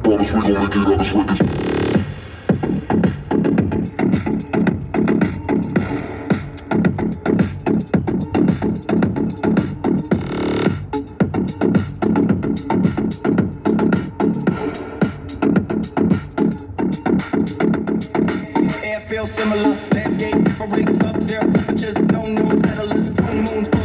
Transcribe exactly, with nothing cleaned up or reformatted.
Promise we gon' make it out this record. Similar landscape, different sub-zero temperatures, no known settlers, two moons.